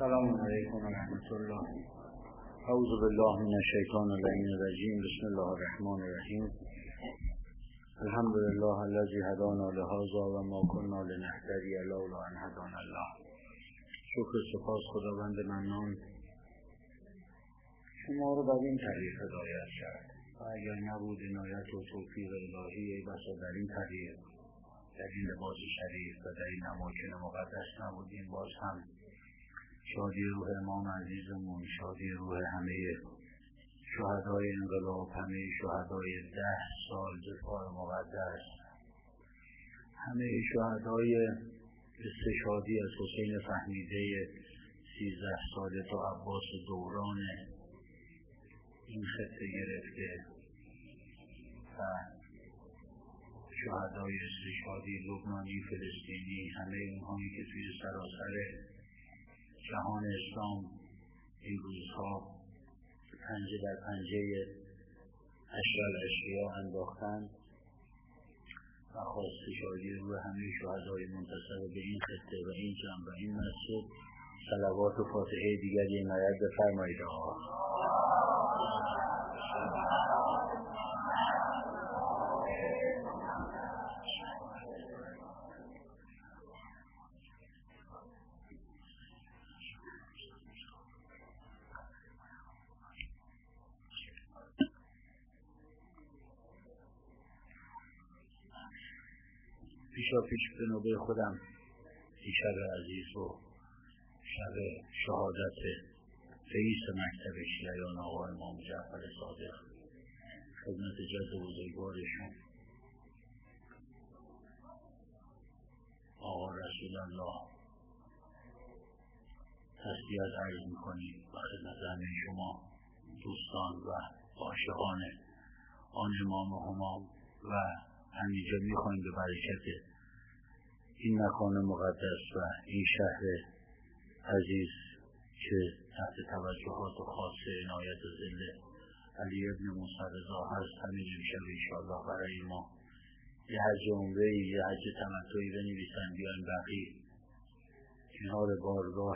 السلام علیکم و رحمت الله. اعوذ بالله من الشیطان اللعین الرجیم. بسم الله الرحمن الرحیم. الحمد لله الذی هدانا لهذا و ما كنا لنهتدی لولا ان هدانا الله. شکر سپاس خداوند منان شما رو بر این طریق هدایت کرد و اگر نبود عنایت و توفیق الهی بسا در این طریق، در این لباس شریف و در این اماکن مقدس نبودیم. باز هم شادی روح امام عزیزمون، شادی روح همه شهدای انقلاب، همه شهدای 10 سال دفاع مقدس، همه شهدای استشهادی از حسین فهمیده 13 ساله تا عباس دوران این خطه گرفته و شهدای استشهادی لبنانی، فلسطینی، همه اونهایی که توی سراسر جهان اسلام این روزها پنجه در پنجه اشرار اشریا انداختند و خواست شادی روی همه شهدای منتصب به این خطه و این جمع و این مسجد صلوات و فاتحه دیگری عنایت بفرمایید. آقا پیش به نوبه خودم این شب عزیز و شب شهادت رئیس مکتب شیعیان آقا امام جعفر صادق خدمت جد بزرگوارشون آقا رسول الله تسلیت عرض میکنیم و خدمت همه شما دوستان و عاشقان آن امام همام و همینجا میخوایم به برکت این مکان مقدس و این شهر عزیز که تحت توجهات خاص عنایت ظل علی ابن موسی رضا هست، همین امشب انشاءالله برای ما یه حج عمره‌ای، یه حج تمتعی بنویسن بیایم بقیه کنار بارگاه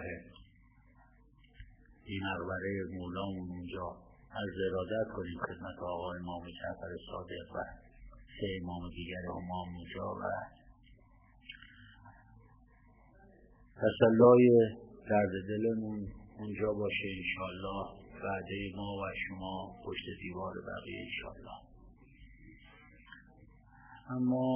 این مقبره مولامون اونجا از ارادت کنیم خدمت آقا امام جعفر صادق و 3 امام دیگر همام اونجا و تسلای درد دلمون اونجا باشه انشاءالله. وعده ما و شما پشت دیوار بقیه انشاءالله. اما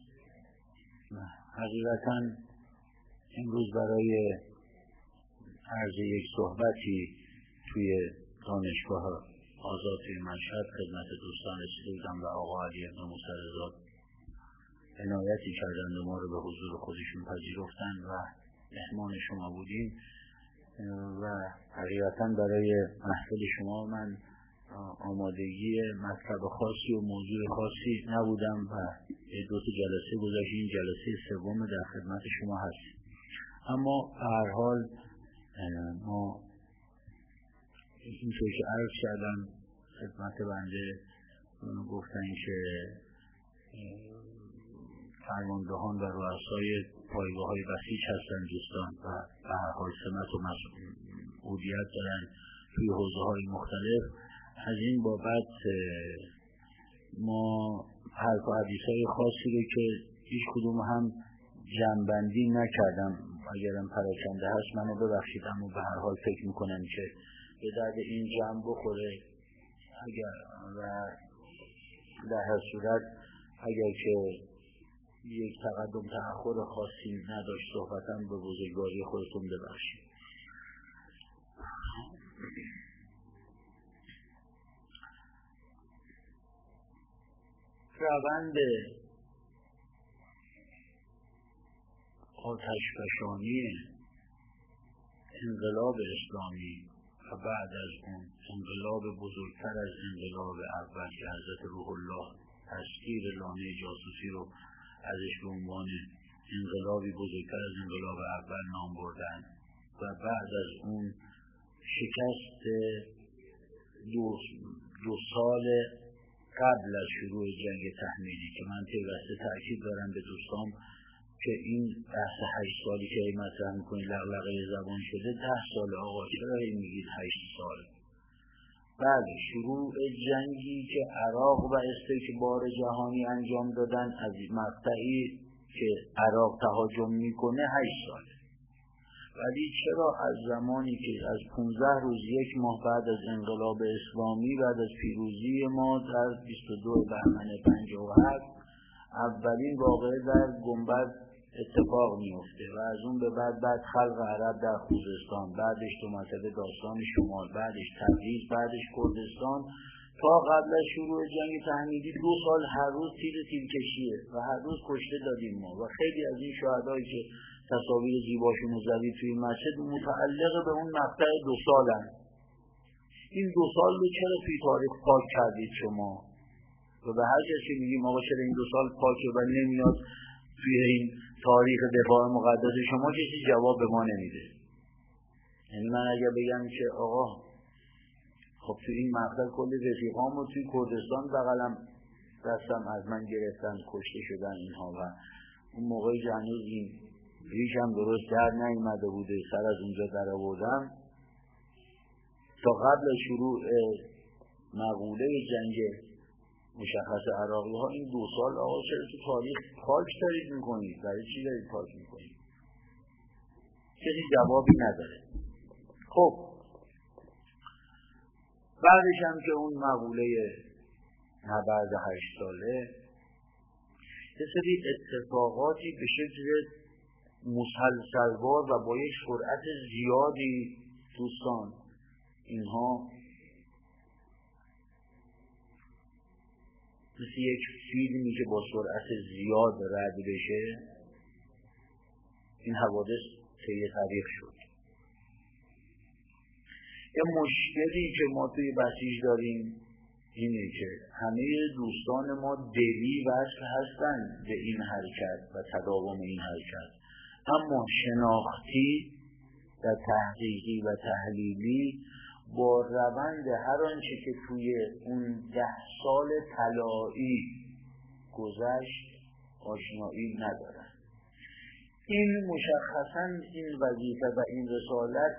حقیقتا امروز برای عرض یک صحبتی توی دانشگاه آزاد توی مشهد خدمت دوستان رسیده بودم و آقا علی ابن موسی رضا عنایتی کردند و ما رو به حضور خودشون پذیرفتن و مهمان شما بودیم و حقیقتا برای محفل شما من آمادگی مطلب خاصی و موضوع خاصی نبودم و 2 جلسه گذاشت. این جلسه 3 در خدمت شما هست. اما به هر حال ما اینطور که عرض کردم خدمت بنده گفتن که فرماندهان و رؤسای پایگاه‌های بسیج هستن دوستان و به هر حال سمت و مسئولیت دارن توی حوزه‌های مختلف. از این بابت ما حرف و حدیث‌های خاصی رو که هیچ کدوم هم جمع‌بندی نکردم، اگرم پراکنده هست منو ببخشید، اما به هر حال فکر میکنم که به درد این جمع بخوره. اگر و در هر صورت اگر که یک تقدم تأخر خاصی نداشت صحبتم به بزرگواری خودتون ببخشید. روند آتشفشانی انقلاب اسلامی و بعد از اون انقلاب بزرگتر از انقلاب اول که حضرت روح الله تسخیر لانه جاسوسی رو ازش به عنوان انقلابی بزرگتر از انقلاب اول نام بردن و بعد از اون شکست 2 سال قبل از شروع جنگ تحمیلی که من پیوسته تأکید دارم به دوستان که این بحث 8 سالی که مطرح میکنید لغلقه زبان شده 10 سال آقا چرا میگید 8 سال؟ بله شروع جنگی که عراق و استکبار جهانی انجام دادن از مقطعی که عراق تهاجم میکنه 8 ساله، ولی چرا از زمانی که از 15 روز 1 ماه بعد از انقلاب اسلامی بعد از پیروزی ما در 22 بهمن 57 اولین واقعه در گنبد اتفاق میفته و از اون به بعد خلق عرب در خوزستان، بعدش دو مرتبه داستان شمال، بعدش تبریز، بعدش کردستان تا قبل از شروع جنگ تحمیلی 2 سال هر روز تیر کشیه و هر روز کشته دادیم ما و خیلی از این شهدایی که تصاویر زیباشون رو زدید توی مسجد متعلق به اون مقطع 2 سالن. این 2 سال رو چرا توی تاریخ پاک کردید شما؟ و به هر کسی میگیم آقا چرا این 2 سال پاکه و نمیاد توی این تاریخ دفاع مقدس شما، کسی جواب به ما نمیده. یعنی من اگر بگم که آقا خب توی این مقطع کل رفیقام رو توی کردستان بغلم دستم از من گرفتن کشته شدن اینها و اون موقعی که هنوز این ریشم درست در نیامده بوده سر از اونجا در آوردم تا قبل شروع مقوله جنگ مشخص عراقی ها این 2 سال آقا چرا تو تاریخ پاک دارید میکنید؟ برای چی دارید پاک میکنید؟ کسی جوابی نداره. خب بعدش هم که اون مقوله نبرد 8 ساله یه سری اتفاقاتی به شکل مسلسلوار و با یک سرعت زیادی دوستان اینها مثل یک فیلمی که با سرعت زیاد رد بشه این حوادث طی تاریخ شد. یه مشکلی که ما توی بسیج داریم اینه که همه دوستان ما دلی وصل هستن به این حرکت و تداوم این حرکت، اما شناختی و تحقیقی و تحلیلی با روند هر آنچه که توی اون 10 سال طلایی گذشت آشنایی ندارن. این مشخصاً این وظیفه و این رسالت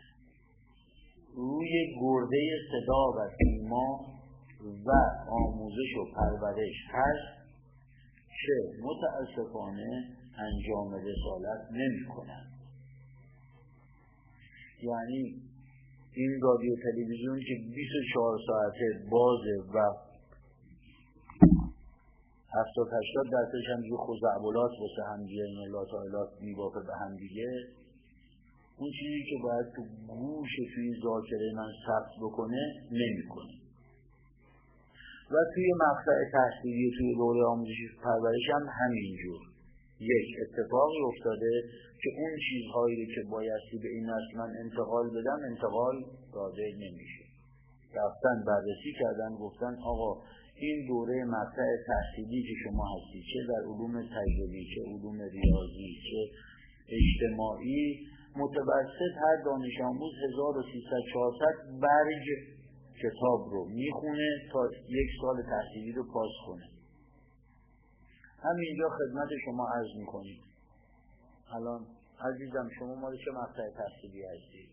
روی گرده صدا و سیما و آموزش و پرورش هست که متاسفانه انجام رسالت نمی کنن. یعنی این رادیو تلویزیون که 24 ساعته بازه و 70-80% هم جو خزعبلات واسه همدیگه این لاتایلات میبافه به همدیگه، اون چیزی که باید تو گوش توی ذاکره من ثبت بکنه نمیکنه. و توی مقطع تحصیلی توی دوره آموزش پرورش هم همینجور یک اتفاقی افتاده که اون چیزهایی که بایستی به این نسل من انتقال بدم انتقال داده نمیشه. رفتن بررسی کردن گفتن آقا این دوره مقطع تحصیلی که شما هستید چه در علوم تجربی چه علوم ریاضی چه اجتماعی متوسط هر دانش آموز 1300-400 برگ کتاب رو میخونه تا 1 سال تحصیلی رو پاس کنه. همینجا خدمت شما عرض میکنید الان عزیزم شما مال چه مقطع تحصیلی هستید؟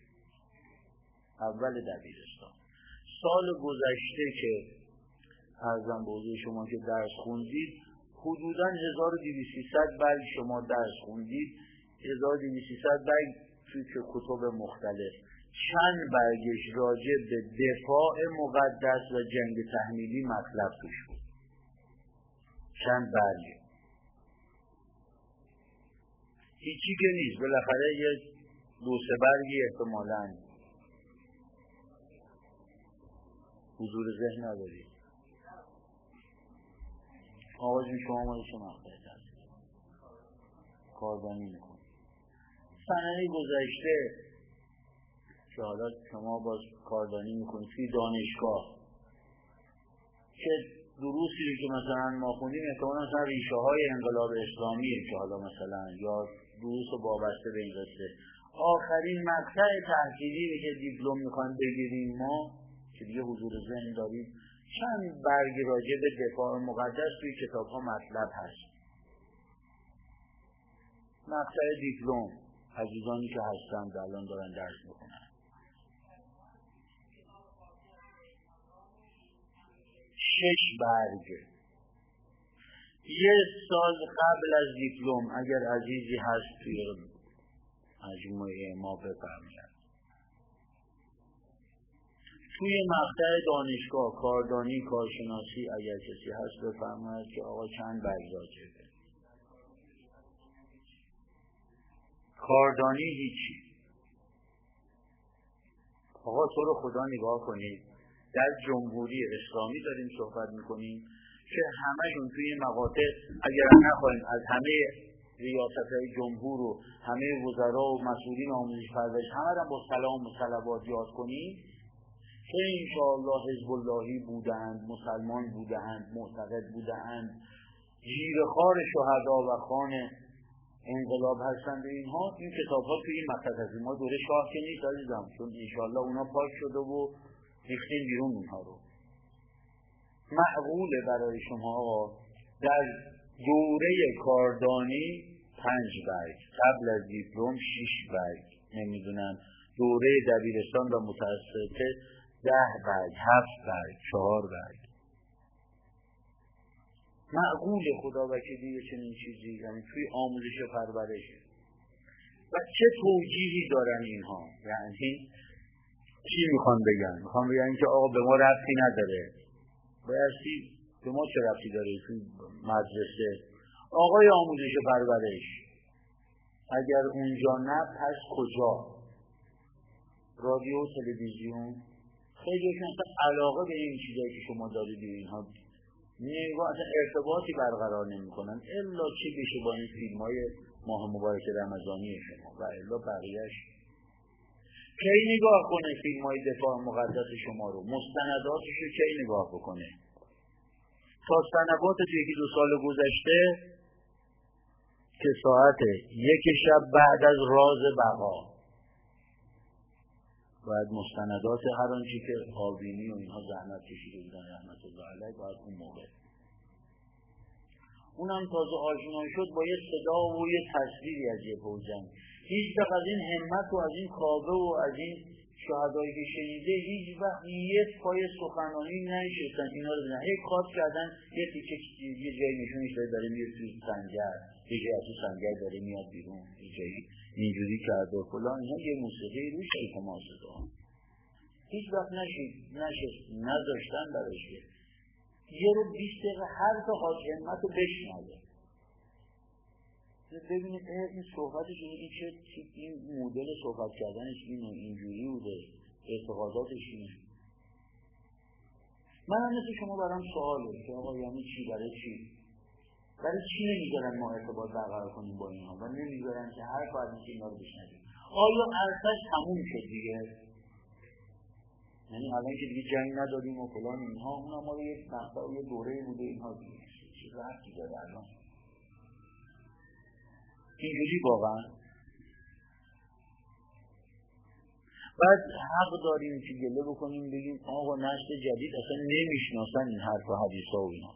اول دبیرستان. سال گذشته که عرضم به حضور شما که درس خوندید حدوداً 1200 برگ شما درس خوندید، 1200 برگ توی کتب مختلف، چند برگش راجع به دفاع مقدس و جنگ تحمیلی مطلب توش بود؟ چند برگ؟ هیچی که نیست، بالاخره یه 2-3 برگی احتمالاً حضور ذهن ندارید. آقایون شما مالی چه مقطعی هست؟ کاردانی میکن. سنه گذشته که حالا شما باز کاردانی میکنید توی دانشگاه که دروسی رو که مثلا ما خوندیم احتمالا مثلا ریشه های انقلاب اسلامیه که حالا مثلا یا دروس رو وابسته به این قصه آخرین مقطع تحصیلی که دیپلم میخوایم بگیریم ما که دیگه حضور ذهن داریم چند برگ راجع به دفاع مقدس توی کتاب ها مطلب هست. مقطع دیپلم عزیزانی که هستند الان دارن درس میکنن 6 برگ. یه سال قبل از دیپلم اگر عزیزی هست توی مجموعه ما بفرماید. توی مقطع دانشگاه کاردانی کارشناسی اگر کسی هست بفرماید که آقا چند برگ راجبه. کاردانی هیچی. آقا تو رو خدا نگاه کنید، در جمهوری اسلامی داریم صحبت میکنیم که همشون توی مقاطع اگر نخواهیم از همه ریاست‌های جمهور و همه وزرا و مسئولین آموزش پرورش همه را با سلام و صلوات یاد کنیم که انشاءالله حزب اللهی بودند، مسلمان بودند، معتقد بودند، جیره‌خوار شهدا و خان انقلاب هستند. اینها این کتاب‌ها توی این مقطع از ما دوره شاه که نیست عزیزم، چون انشاءالله اونا پاک شده و ریختیم بیرون اونها رو. معقوله برای شما آقا در دوره کاردانی 5 برگ، قبل از دیپلم 6 برگ، نمیدونم دوره دبیرستان و متوسطه 10 برگ، 7 برگ، 4 برگ. معقوله خدا وکیلی چنین چیزی، یعنی توی آموزش و پرورش. و چه توجیهی دارن اینها؟ یعنی چی میخوان بگن؟ میخوان بگن که آقا به ما ربطی نداره. بایستی به ما چه ربطی داره توی مدرسه؟ آقای آموزش و پرورش اگر اونجا نه پس کجا؟ رادیو تلویزیون خیلیشون اصلا علاقه به این چیزایی که شما دارید اینها نگاه اصلا ارتباطی برقرار نمی‌کنن الا چی بشه با این فیلم‌های ماه مبارک رمضانی شما و الا بقیه‌اش. کی نگاه کنه فیلم‌های دفاع مقدس شما رو، مستنداتش رو کی نگاه بکنه؟ تا سنوات تو 1-2 سال گذشته که ساعت 1 شب بعد از راز بقا باید مستندات هر آنچه که آبینی و اینها زحمت کشیده بودن رحمت الله علیه باید اون موقع اونم تازه آشنا شد با یه صدا و یه تصویری از یه پوزن. هیچ وقت از این همت و از این کاوه و از این شهدایی که شنیده هیچ وقت یه پای سخنانی ننشستن اینا رو بزنن. هی کات کردن یه تیکه یه جایی نشونش داره میاد توی سنگر، یه جایی از تو سنگر داره میاد بیرون، یه جایی اینجوری کرده و فلان. اینها یه موسیقی روش التماس دادن. هیچ وقت نذاشتن براش یه رو 20 دقیقه هر تا حاج همت رو بشنوه ببینید این صحبتش این مدل صحبت کردنش اینجوری بوده، اعتقاداتش اینه. من هم مثل شما برام سواله که آقا یعنی چی؟ برای چی نمیذارن ما ارتباط برقرار کنیم با اینها و نمیذارن که هر فرد میشه اینا رو بشنویم؟ آیا ارتش تموم شد دیگه؟ یعنی الان که دیگه جنگ نداریم و فلان اینها، اونها ما یک مقطع و یه دوره بوده اینها دیگه چه ربطی داره الان؟ اینجوری واقعا بعد حق داریم که گله بکنیم بگیم آقا نسل جدید اصلا نمیشناسن این حرف و حدیث ها و اینا.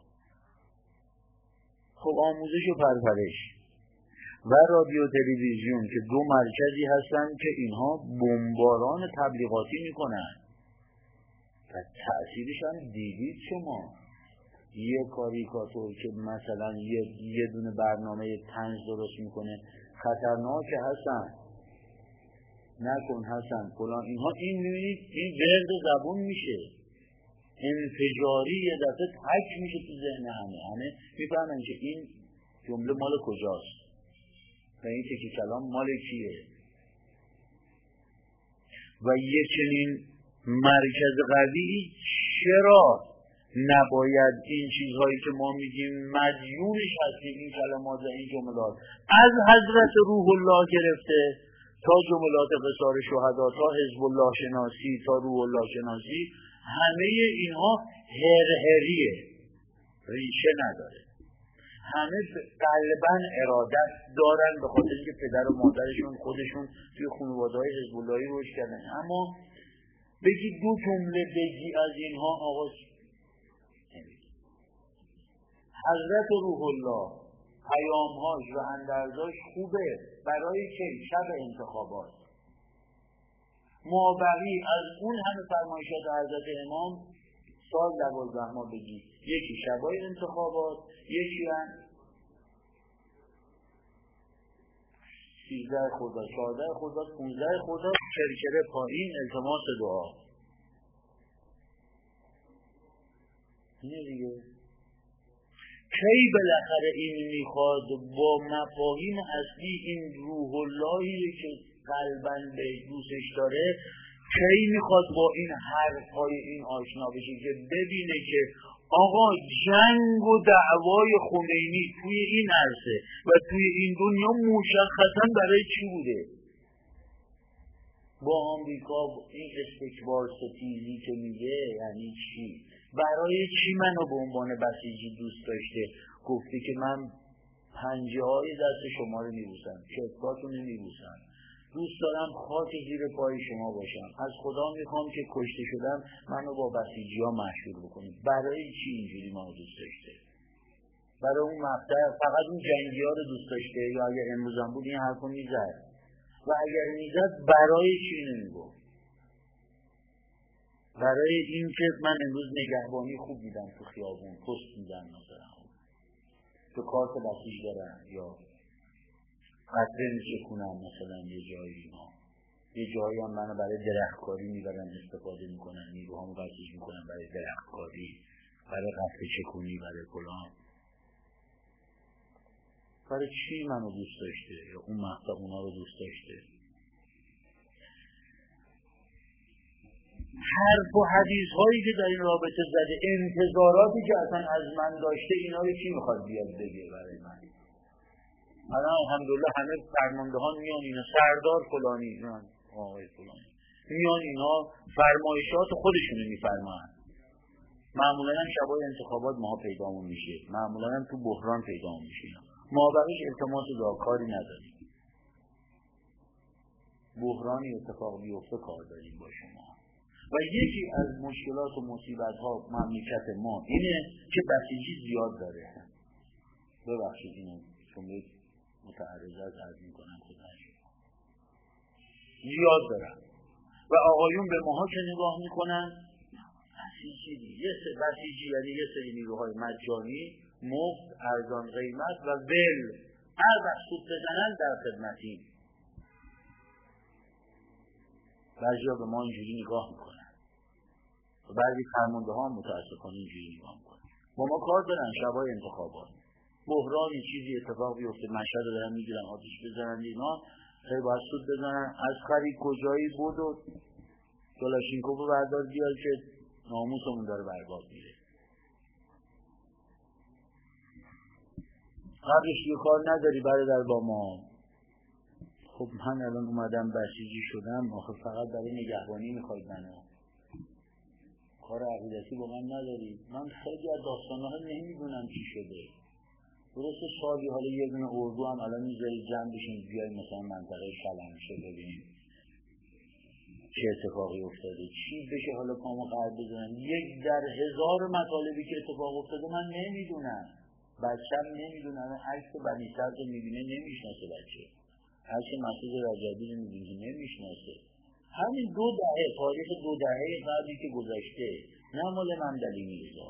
خب آموزش و پرورش و رادیو تلویزیون که 2 مرکزی هستن که اینها بمباران تبلیغاتی میکنن و تأثیرش هم دیدید شما. یه کاریکاتور که مثلا یه دونه برنامه طنز درست میکنه خطرناکه هستن نکن حسن فلان اینها، این میبینید این ورد زبون میشه انفجاری، یه دفعه تک میشه تو ذهن همه میفهمن که این جمله مال کجاست و این تکی کلام مال کیه. و یه چنین مرکز قوی چرا نباید این چیزهایی که ما میگیم مدیونش هستیم، این کلمات و این جملات از حضرت روح الله گرفته تا جملات قصار شهدا تا حزب الله شناسی تا روح الله شناسی، همه اینها هرهریه، ریشه نداره. همه قلباً ارادت دارن به خاطر اینکه پدر و مادرشون خودشون توی خانواده‌های حزب اللهی رشد کردن. اما بگی 2 جمله بگی از اینها آقا حضرت روح الله پیام‌هاش و اندرزاش خوبه. برای که شب انتخابات مابقی از اون همه فرمایشات حضرت امام سال 12 ماه بگی، یکی شبای انتخابات، یکی هم 13 خرداد، 14 خرداد، 15 خرداد، کرکره پایین، التماس دعا. اینه دیگه. کی بالاخره این میخواد با مفاهیم اصلی این روح اللهی که قلباً به دوستش داره، کی میخواد با این حرفای این آشنا بشه که ببینه که آقا جنگ و دعوای خمینی توی این عرصه و توی این دنیا مشخصاً برای چی بوده؟ با آمریکا این استکبار ستیزی که میگه یعنی چی؟ برای چی منو به عنوان بسیجی دوست داشته؟ گفته که من پنجه های دست شما رو میبوسم، کتفاتون رو میبوسم، دوست دارم خاک زیر پای شما باشم، از خدا میخوام که کشته شدم منو با بسیجی ها مشهور بکنید. برای چی اینجوری منو دوست داشته؟ برای اون مقطع فقط اون جنگی ها رو دوست داشته؟ یا اگر امروز هم بود این حرفو میزد؟ و اگر میزد برای چی نمیگو؟ برای این که من امروز نگهبانی خوب میدم تو خیابون، پست میدم مثلا تو کارت بسیج دارن، یا قطره میشه کنم مثلا یه جایی اینا، یه جایی هم منو برای درختکاری میبرن استفاده میکنن، نیروهامو بسیج میکنن برای درختکاری، برای قطره چکونی، برای فلان. برای چی منو دوست داشته یا اون مقطع اونا رو دوست داشته؟ حرف و حدیث هایی که در این رابطه زده، انتظاراتی که اصلا از من داشته، اینا رو کی میخواد بیاد بگه برای من؟ الان الحمدلله همه فرماندهان میان اینا، سردار فلانی، اینا آقای فلانی میان اینا فرمایشات خودشونو میفرمان. معمولا هم شبای انتخابات ماها پیدامون میشه، معمولا هم تو بحران پیدامون میشه. ما برایش التماس دعا کاری نداریم. بحرانی اتفاق بیفته کار داریم با شما. و یکی از مشکلات و مصیبت ها مملکت ما اینه که بسیجی زیاد داره. ببخشید اینو چون متعرضت عرض میکنم خودش زیاد دارن و آقایون به ماها که نگاه میکنن بسیجی یعنی یه سری نیروهای مجانی، مفت، ارزان قیمت و ول، هر وقت سود بزنن در خدمتی. بعضیا به ما اینجوری نگاه میکنن و بعضی فرمانده ها متاسفانه اینجوری نگاه میکنن. با ما کار دارن شبای انتخابات، بحرانی چیزی اتفاق بیفته، مشهد رو دارن میگیرن آتش بزنن، اینا خیلی باید سود بزنن. از خرید کجایی بود و کلاشینکوف رو بردار بیاد که ناموسمون داره برباد میره. قبلش یه کار نداری برادر با ما. خب من الان اومدم بسیجی شدم، آخه فقط برای نگهبانی میخواید منو؟ کار عقیدتی با من نداری؟ من خیلی از داستانها نمیدونم چی شده. درسته سالی حالا یه دونه اردو هم الان میذارید جمع بشین بیاییم مثلا منطقه شلمشه ببینیم چه اتفاقی افتاده، چی بشه حالا پامو قرد بزنم. یک در هزار مطالبی که اتفاق افتاده من نمیدونم، بچه‌م نمیدونم. عکس بنی صدر رو میبینه نمیشناسه، بچه عکس مسعود رجبی رو میبینه نمیشناسه. همین 2 دهه تاریخ 2 دهه قبلی که گذشته، نه مال ممدلی میرزا.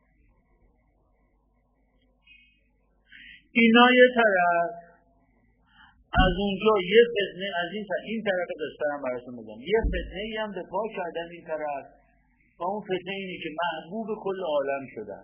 اینا یه طرف، از اونجا یه فتنه از این طرف دسترم براتون بگم، یه فتنه ای هم به پا کردن این طرف و اون فتنه اینه که محبوب کل عالم شدن،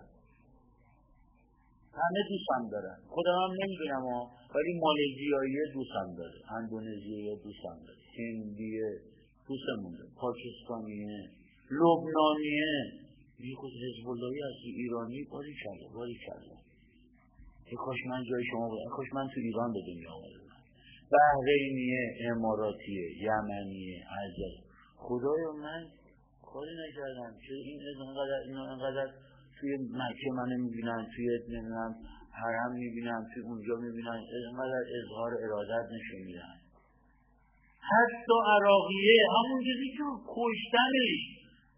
همه دوستم دارن. خودم هم نمیدونم ولی مالزیایی دوستم داره، اندونزیایی دوستم داره، هندیه دوستمون داره، پاکستانیه، لبنانیه، یه خود حزب اللهی هستی، ایرانی، باری کلا که کاش من جای شما بودم، کاش من تو ایران به دنیا آمدم. بحرینیه، اماراتیه، یمنیه، عجب. خدایا من کاری نکردم چه اینا انقدر توی مکه منو میبینن، توی نمیدونم حرم میبینن، توی اونجا میبینن، اینقدر اظهار ارادت نشون میدن. حتی عراقیه همون چیزی که کشتنش،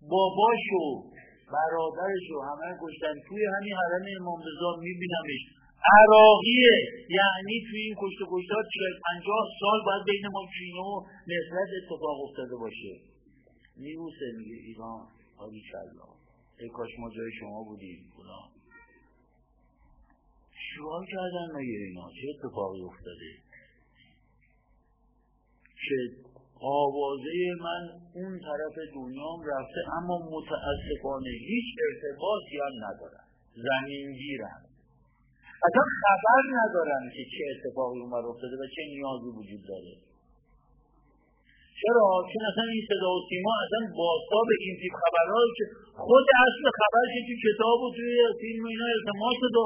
باباشو برادرشو همه کشتن، توی همین حرم امام رضا میبینمش عراقیه، یعنی توی این کشت و کشتار 40-50 سال باید بین ما کینه و نفرت اتفاق افتاده باشه. میبوسه میگه ایران حالی کلا، ای کاش ما جای شما بودیم فلان. چیکار کردن مگه اینا؟ چه اتفاقی افتاده که آوازه من اون طرف دنیام رفته اما متاسفانه هیچ ارتباطی هم ندارن، زمینگیرن، اصلا خبر ندارن که چه اتفاقی اونور افتاده و چه نیازی وجود داره. چرا؟ چون اصلا این صدا و سیما اصلا بازتاب این تیپ خبرهایی که خود اصل خبر که توی کتاب و توی فیلم اینا التماس شده،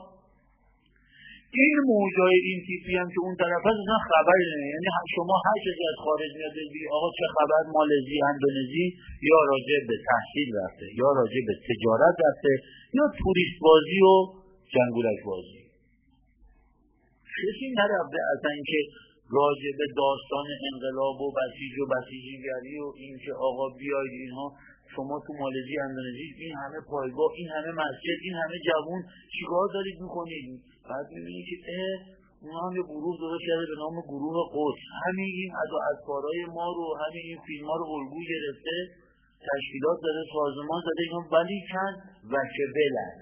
این موجای این تیپی هم که اون طرف هست اصلا خبری نمیده. یعنی شما هر کسی از خارج میاد بگی آقا چه خبر، مالزی، اندونزی، یا راجع به تحصیل رفته، یا راجع به تجارت رفته، یا توریست بازی و جنگولک بازی. کسی نرفته اصلا اینکه راجع به داستان انقلاب و بسیج و بسیجیگری و این که آقا بیاید اینها شما تو مالزی، اندونزی این همه پایگاه، این همه مسجد، این همه جوون چیکار دارید میکنید؟ بعد میبینید که اونا هم یه گروه درست کرده به نام گروه قدس، همین این ادوارای ما رو، همین این فیلم ها رو الگو گرفته، تشکیلات داره، سازمان داره، اینا ولی کن وکبلن.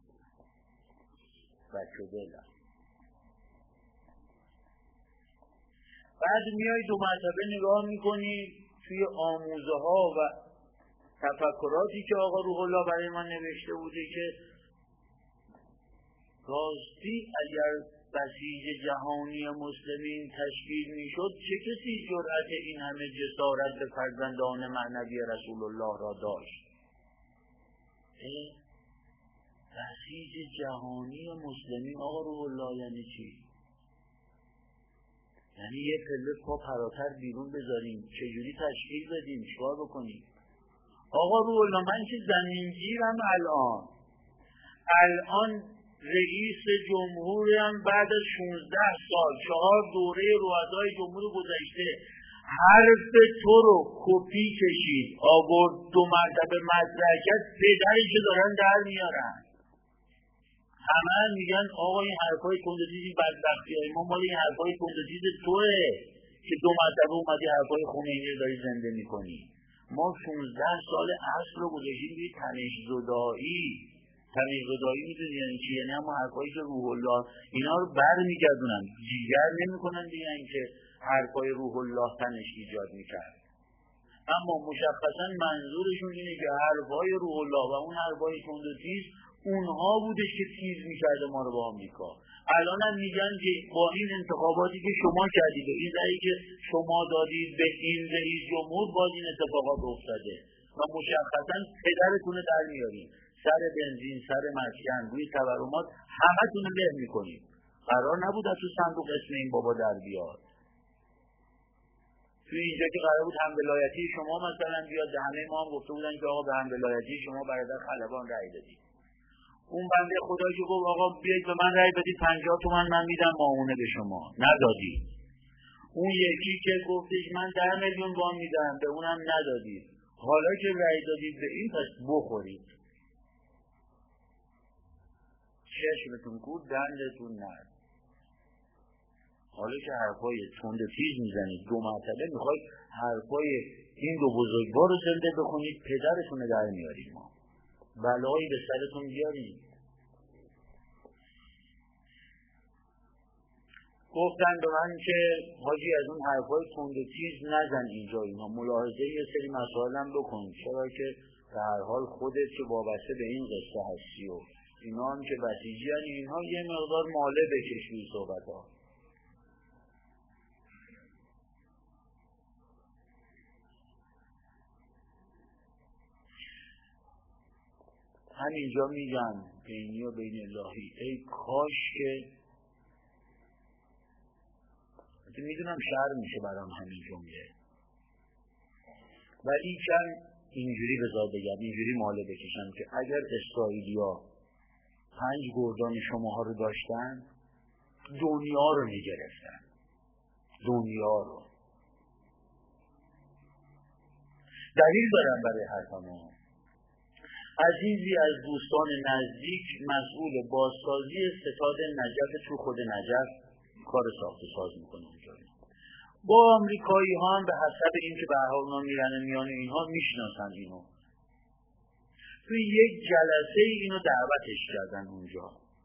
بعد میای دو مرتبه نگاه میکنی توی آموزه ها و تفکراتی که آقا روح الله برای من نوشته بوده که راستی اگر بسیج جهانی مسلمین تشکیل میشد چه کسی جرأت این همه جسارت به فرزندان معنوی رسول الله را داشت؟ بسیج جهانی مسلمین آقا روح الله یعنی چی؟ یعنی یه پله پا پراتر بیرون بذاریم، چجوری تشکیل بدیم، چیکار بکنیم؟ آقا روح الله من که زمینگیرم الان رئیس جمهورم بعد از 16 سال 4 دوره رؤسای جمهور گذشته حرف تو رو کپی کشید آورد 2 مرتبه مطرح کرد، پدرش دارن در میارن. همه میگن آقا این حرفای تندتیزی بدبختی های ما مال این حرفای تندتیز توه که 2 مرتبه اومدی حرفای خمینی رو داری زنده میکنی. ما 16 سال اصل رو گذاشتیم روی تمیز زدایی میدونی یعنی چی؟ یعنی هم حرفایی که روح الله اینا رو بر میگردونن، جیگر نمیکنن دیگه این که حرفای روح الله تنش ایجاد میکرد، اما مشخصا منظورشون اینه که حرفای روح الله و اون حرفای تند و تیز اونها بودش که تیز میکرده ما رو با آمریکا. الان هم میگن که با این انتخاباتی که شما کردید و این رأیی که شما دادید به این رئیس جمهور باز این اتفاقات افتاده و مشخصا پدرتون رو در میاریم، سر بنزین، سر مسکن، روی تورمات همه تون رو له میکنیم. قرار نبود از تو صندوق اسم این بابا در بیاد. توی اینجا که قرار بود هم ولایتی شما مثلا بیاد، همه ما هم گفته بودن که آقا به هم ولایتی شما برادر خلبان رأی بدید. اون بنده خدا که گفت آقا بیاید به من رأی بدید 50 تومن من میدم معاونه به شما، ندادی. اون یکی که گفتش من 10 میلیون وام میدم به اونم ندادید. حالا که رأی دادید به این پس بخورید. چشمتون کور دندتون نرد. حالا که حرفای تند تیز میزنید 2 مرتبه میخواید حرفای این 2 بزرگوار رو زنده بخونید، پدرتون در میارید، ما بلایی به سرتون بیارید. گفتن به من که حاجی از اون حرفای تند تیز نزن اینجا، اینا ملاحظه یه سری مسائل هم بکن، چرا که به هر حال خودت که وابسته به این قصه هستی و اینا هم که بسیجی هنی اینها یه مقدار ماله بکش روی صحبت ها. همینجا میگن بینی و بین الهی ای کاش که میدونم شعر میشه برام همین جمله، ولی کن اینجوری بذار بگم، اینجوری ماله بکشم که اگر اسرائیلیا 5 گردان شماها رو داشتن دنیا رو میگرفتن، دنیا رو. دلیل دارم برای حرفمو. عزیزی از دوستان نزدیک مسئول بازسازی ستاد نجف تو خود نجف کار ساخت و ساز میکنه اونجا. با آمریکایی ها هم به حسب اینکه به هر حال اونا میرن میان اینها میشناسن اینو. توی یک جلسه اینو دعوتش کردن اونجا.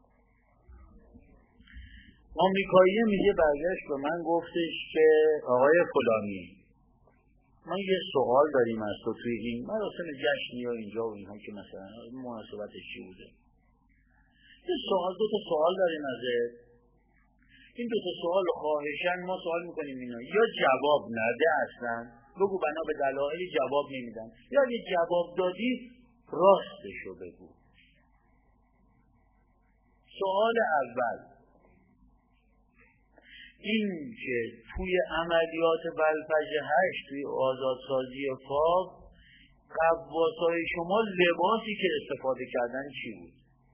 آمریکایی میگه برگشت به من گفتش که آقای فلانی ما یه سوال داریم از تو توی این مراسم جشنی یا اینجا و اینها که مثلا مناسبتش چی بوده. یه سوال دو تا سوال داریم ازت. این دو تا سوال خواهشاً ما سوال میکنیم اینا یا جواب نده اصلا بگو بنا به دلایل جواب نمیدن یا اگه جواب دادی راستشو بگو. سوال اول این که توی عملیات بلفج 8 توی آزادسازی فاو قواسای شما لباسی که استفاده کردن چی بود؟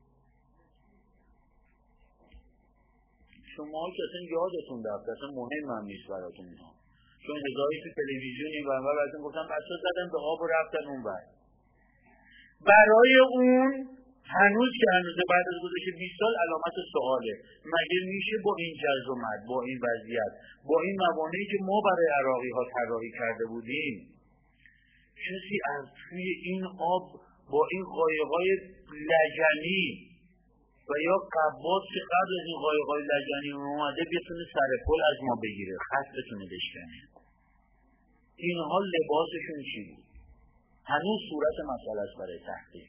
شما که اصلا یادتون رفت اصلا مهم هم نیست براتون اینا چون هزاری تو تلویزیونی برمار براتون گفتم بچه زدن به آب و رفتن اون بر. برای اون هنوز که هنوزه بعد از گذشت 20 سال علامت سواله مگه میشه با این جز و مد با این وضعیت با این موانعی که ما برای عراقی ها طراحی کرده بودیم کسی از توی این آب با این قایقای لجنی و یا قباس که قبل از این قایقای لجنی اومده بتونه سر پل از ما بگیره خط بتونه بشکنه. اینها لباسشون چی بود؟ هنوز صورت مسئله است برای تحقیق.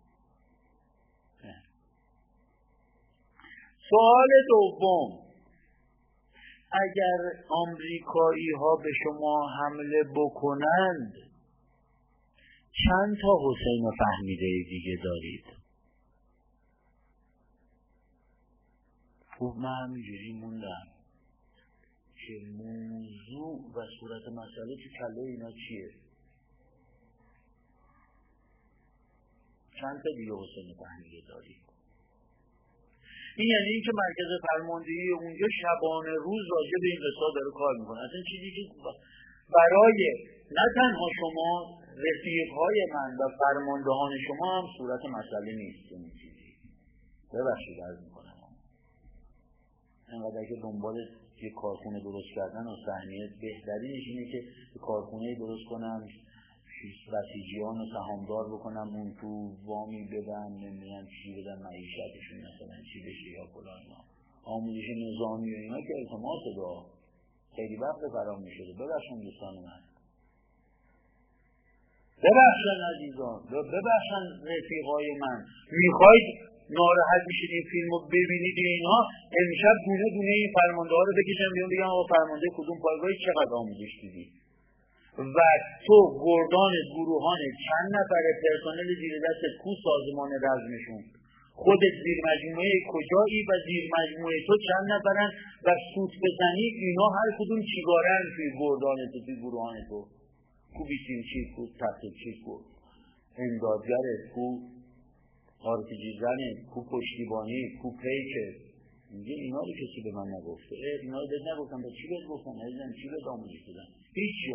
سوال دوم اگر آمریکایی ها به شما حمله بکنند چند تا حسین فهمیده دیگه دارید؟ خوب من همینجوری موندم که موضوع و صورت مسئله تو کله اینا چیه؟ چند تا دیگه حسین فهمیده دارید؟ این یعنی این که مرکز فرماندهی اونجا شبانه روز راجع به این قصه داره کار میکنه. اصلا چیزی که برای نه تنها شما رفیقهای من و فرماندهان شما هم صورت مسئله نیست. این چیزی ببخشید عرض میکنم انقدر که دنبال یه کارخونه درست کردن و صحنه بهترینش اینه که کارخونه درست کنم بسیجیان و سهامدار بکنم اون تو وامی بدن نمیدونم چی بدن معیشتشون مثلا چی بشه یا فلان آموزش نظامی و اینا که التماس دا خیلی وقت فرام میشده. ببخشن دوستان من ببخشن عزیزان ببخشن رفیقای من میخواید ناراحت میشید این فیلم رو ببینید اینها امشب دونه دونه این فرمانده ها رو بکشم بیان بگم آقا فرمانده کدوم پایگاهی چقدر آموزش دیدی و تو گردان گروهان چند نفر پرسنل زیر دست کو سازمان رزمشون خودت زیر مجموعه کجایی و زیر مجموعه تو چند نفرن و سوت بزنی اینا هر کدوم چیگارن توی گردان تو توی گروهان تو کو بیسیمچی کو تحقیقچی کو امدادگره کو آرپیجی زنه کو پشتیبانی کو پیکه میگه اینا رو کسی به من نگفته اینا رو بهت نگفتم به چی بهت گفتم عزیزم چی بهت آموزش دادن هیچی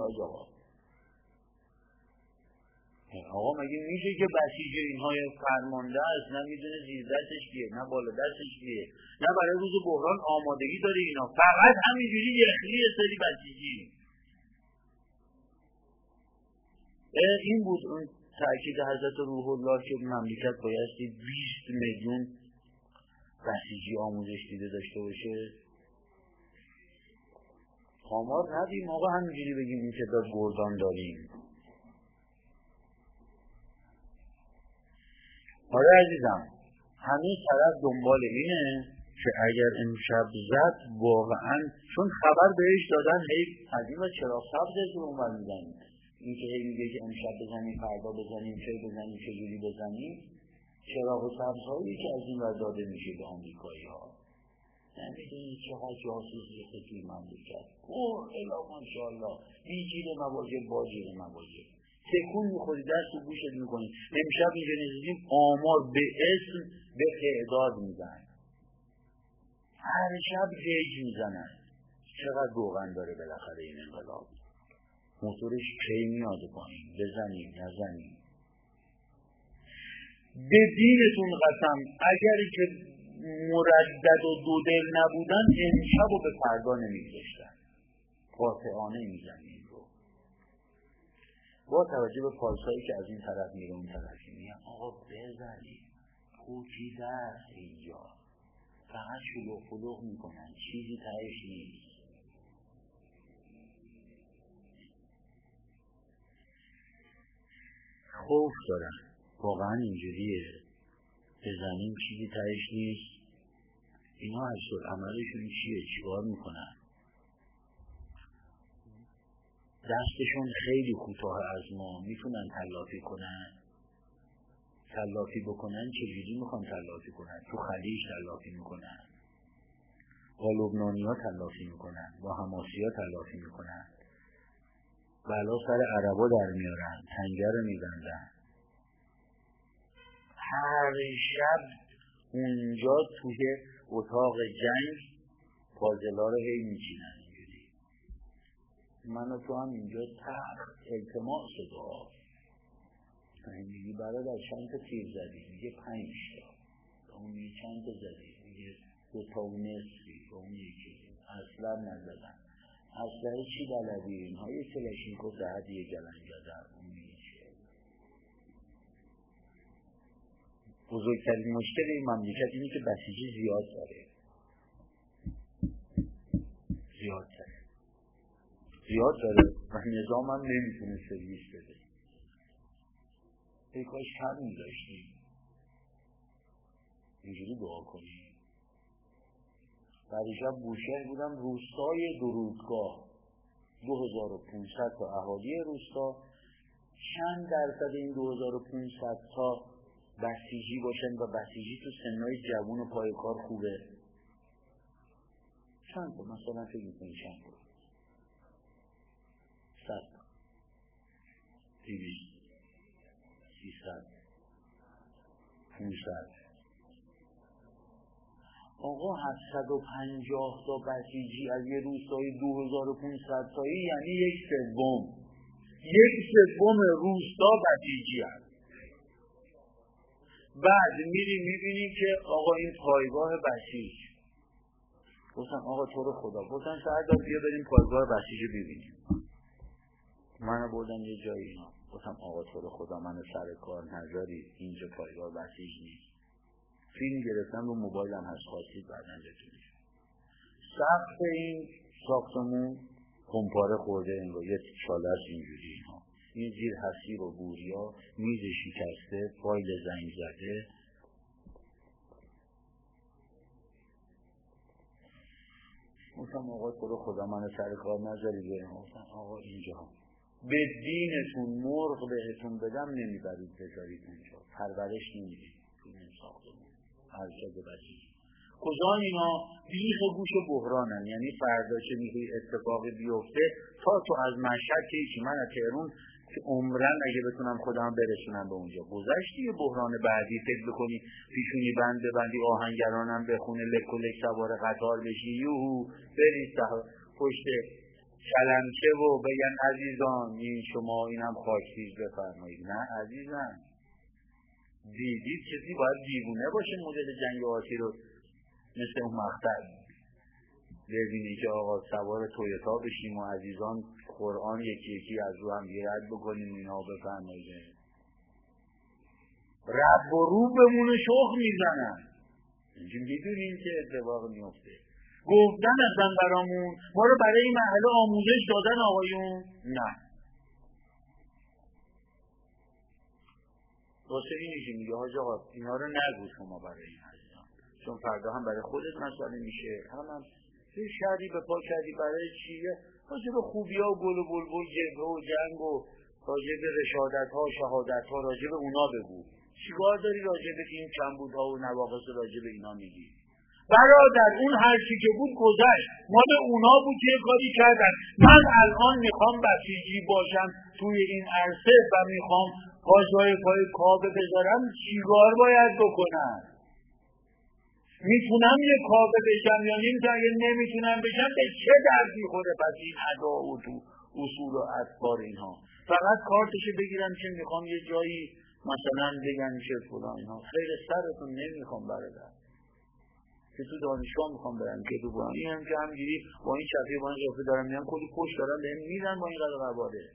آقا مگه میشه که بسیج اینهای فرمانده است نه میدونه زیر دستش کیه نه بالا دستش کیه نه برای روز بحران آمادگی داره اینا فقط همینجوری یخلی سری بسیجی. این بود اون تأکید حضرت روح الله که مملکت بایستی 20 میلیون بسیجی آموزش دیده داشته باشه. آمار ندیم آقا همینجوری بگیم این تعداد گردان داریم. آره عزیزم هنوز طرف دنبال اینه که اگر امشب زد واقعا چون خبر بهش دادن هی از این و چراغ سبز رو اونور میزنیم این که هی میگه که امشب بزنیم فردا بزنیم چه بزنیم چه جوری بزنیم چراغ سبز هایی که از این ور داده میشه به آمریکایی ها نمیدونید چقدر جاسوس ریخته توی مملکت الا ماشاءالله بیجیر مواجب باجیر مواجب تکون میخوری دست و گوشت میکنی. امشب اینجا نزدیم آمار به اسم به تعداد میزن هر شب گیج میزنن چقدر روغن داره بالاخره این انقلاب موتورش کی میاد پایین بزنیم نزنیم. به دینتون قسم اگر که مردد و دودل نبودن امشب و به فردا نمیگذاشتن. قاطعانه میگن این رو. با توجه به پالسایی که از این طرف میره اون طرفی میگن آقا بزنید کوچیده است اینجا، فقط شلوغ فلوغ میکنن، چیزی تهش نیست. خوف دارن واقعا اینجوریه، بزنیم چیزی تهش نیست. اینا عکس عملشون چیه؟ چیکار میکنن؟ دستشون خیلی کوتاه از ما، میتونن تلافی کنن. تلافی بکنن چجوری میخوان تلافی کنن؟ تو خلیج تلافی میکنن، با لبنانی ها تلافی میکنن، با حماسی ها تلافی میکنن، بلا سر عربا در میارن، تنگه رو میبندن. هر شب اونجا توی اتاق جنگ پازلا رو هی میچینن اینجوری. من و تو هم اینجا تخت التماس دعا. میگی برادر چند تا تیر زدی؟ میگه 5 تا. اون میگه چند تا زدی؟ میگه 2 تا و نصفی. اون یکی اصلا نزدن. اصلا چی بلدی؟ اینها یه کلاشینکوف زهد یه گلن زدن. اون میگه چیه؟ بزرگترین مشکل این مملکت اینه که بسیجی زیاد داره. زیاد داره و نظام هم نمیتونه سرویس بده. ای کاش کم میداشتیم. اینجوری دعا کنیم. شب بوشهر بودم، روستای درودگاه 2500 تا اهالی روستا، چند درصد این 2500 تا بسیجی باشن و بسیجی تو سنهای جوون و پای کار خوبه؟ چند تا؟ مثلا فکر میکنی چند تا؟ 100 تا 200 300 500. آقا 750 تا بسیجی از یه روستای 2500 تایی یعنی 1/3 روستا بسیجی هست. بعد میبینی که آقا این پایگاه بسیج، گفتن آقا تو رو خدا، گفتن سردار بیا بریم پایگاه بسیج ببینیم. منو بردن یه جایی، اینا گفتم آقا تو رو خدا منو سر کار نذاری، اینجا پایگاه بسیج نیست. فیلم گرفتم رو موبایلم هست، خواستید بعدن بتونید. سقف این ساختمون کمپاره خورده، انگار یه چاله است اینجوری. اینا این زیر حسیر و بوریا، میز شکسته، فایل زنگ زده. گفتم آقا تو رو خدا منو سر کار نذاری بریم. گفتم آقا اینجا به دینتون مرغ بهتون بدم نمیبرید بذارید اونجا، پرورش نمیدید تو این ساختمون. ارشد بسیج کجا اینا؟ بیخ گوش بحرانن. یعنی فردا چه میگوی اتفاقی بیفته تا تو از مشهد که من از تهران که عمرن اگه بتونم خودم برسونم به اونجا گذشتی یه بحران بعدی فکر بکنی پیشونی بند ببندی، آهنگرانم بخونه، لک و لک سوار قطار بشی، یوهو برید پشت کلمچه و بگن عزیزان این شما اینم خاکسیز بفرمایید. نه عزیزان، دیدید کسی باید دیوونه باشه مدل جنگ آتی رو مثل اون مقطع ببینی که آقا سوار تویوتا بشیم و عزیزان قرآن یکی یکی از رو هم رد بکنیم اینا بفرمایید. رب و رو بمونه شخ میزنن. اینجا میدونیم که اتفاق میفته. گفتن اصلا برامون ما رو برای این محله آموزش دادن آقایون؟ نه. واسه اینی که میگه حاج آقا اینا رو نگو شما برای این عزیزان، چون فردا هم برای خودت مسئله میشه، هم یه شهری به پا کردی برای چیه؟ راجع به خوبی ها و گل و بلبل، جبهه و جنگ و راجع به رشادت ها، شهادت ها، راجع به اونا بگو. چیکار داری راجع به این کمبودها و نواقص راجع به اینا میگی؟ برادر اون هر چی که بود گذشت، مال اونا بود که کاری کردن. من الان میخوام بسیجی باشم توی این عرصه و میخوام پاشای پای کابه بذارم، چیکار باید بکنم؟ میتونم یه کابه بشم یا نمیتونم؟ اگه نمیتونم بشم به چه دردی خوره پس این ادا و تو اصول و اطبار اینها؟ فقط کارتشو بگیرم که میخوام یه جایی مثلا بگن که فلان اینا، خیر سرتون نمیخوام برادر که تو دانشگاه میخوام برم که تو برم این هم که همجوری با این چفیه با این قیافه دارم میام کلی پشت دارم بهم میدن با این قدر قباله.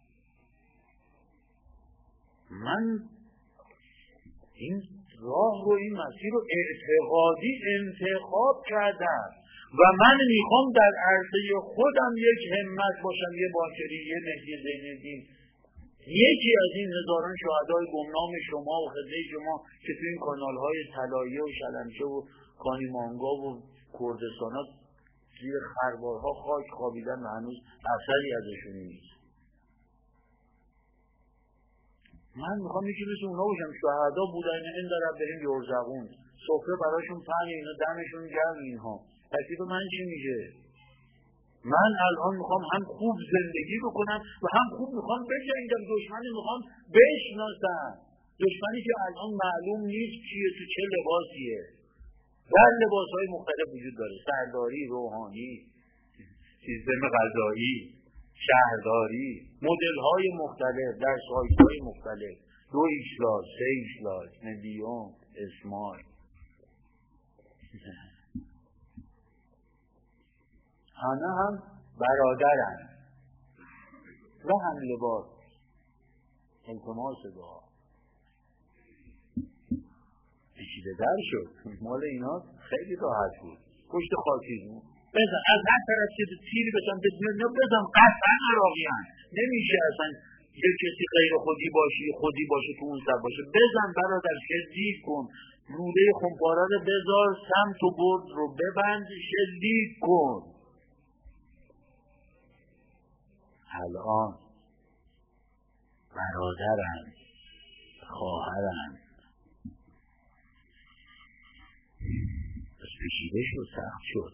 من این راه رو این مسیر رو اعتقادی انتخاب کردم و من میخوام در عرصه خودم یک همت باشم، یه باکری، یه مهدی زین‌الدین، یکی از این هزاران شهدای گمنام شما و خدمت شما که تو این کانال‌های طلایه و شلمچه و کانیمانگا و کردستانا زیر خربارها خاک خوابیدن و هنوز اثری ازشون نیست. من میخوام یکی مثل اونا باشم، شهدا بودن این دارم بریم یرزقون سفره براشون پهن، اینا دمشون گرم. اینها تکلیف من چی میشه؟ من الان میخوام هم خوب زندگی بکنم و هم خوب میخوام بجنگم. دشمنی میخوام بشناسم، دشمنی که الان معلوم نیست چیه، تو چه لباسیه. در لباسهای مختلف وجود داره، سرداری، روحانی، سیستم غذایی، شهرداری، مدل‌های مختلف در سایت‌های مختلف، 2 ایکسلاس، 3 ایکسلاس، مدیوم، اسمال. همه هم برادرن و هم لباس. التماس دعا پیچیده در شد، مال اینا خیلی راحت بود. پشت خاکیزون بزن، از هر طرف که تیری بزن بدون بزن، قطعا عراقی هم نمیشه اصلا یه کسی غیر خودی باشه تو اون سب باشه. بزن برادر، شلیک کن، روده خمپاره رو بذار، سمت و برد رو ببند، شلیک کن. الان برادرن، خواهرن، بس پیشیده شد، سخت شد،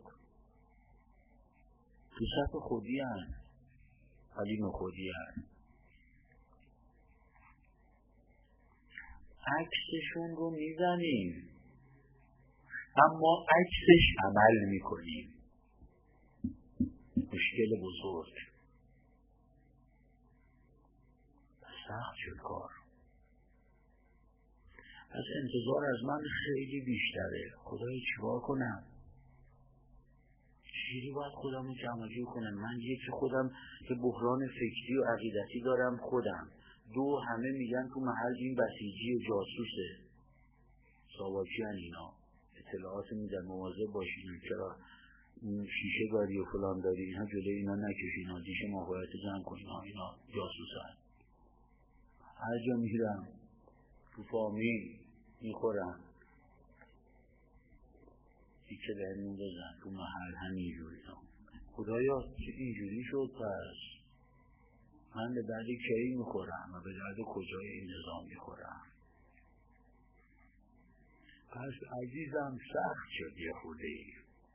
تو صف خودی هن، ولی نخودی هن. عکسشون رو میزنیم اما عکسش عمل میکنیم. مشکل بزرگ، سخت شد کار. از انتظار از من خیلی بیشتره. خدای چیکار کنم؟ چیزی باید خودم رو جمع‌جور کنم. من یکی خودم که بحران فکری و عقیدتی دارم خودم. 2 همه میگن تو محل این بسیجی و جاسوسه، ساواکی هن اینا، اطلاعات میدن مواظب باشین، چرا شیشه داری و فلان داری، اینا جلوی اینا نکشین، اینا دیش ماهویت جمع کن، اینا جاسوس هن. هر جا میرم تو فامیل میخورم که به همین بزن، تو محل همینجوری. خدایا چه اینجوری شد؟ پس من به درد کی میخورم و به درد کجای این نظام میخورم؟ پس عزیزم سخت شد یه خودهی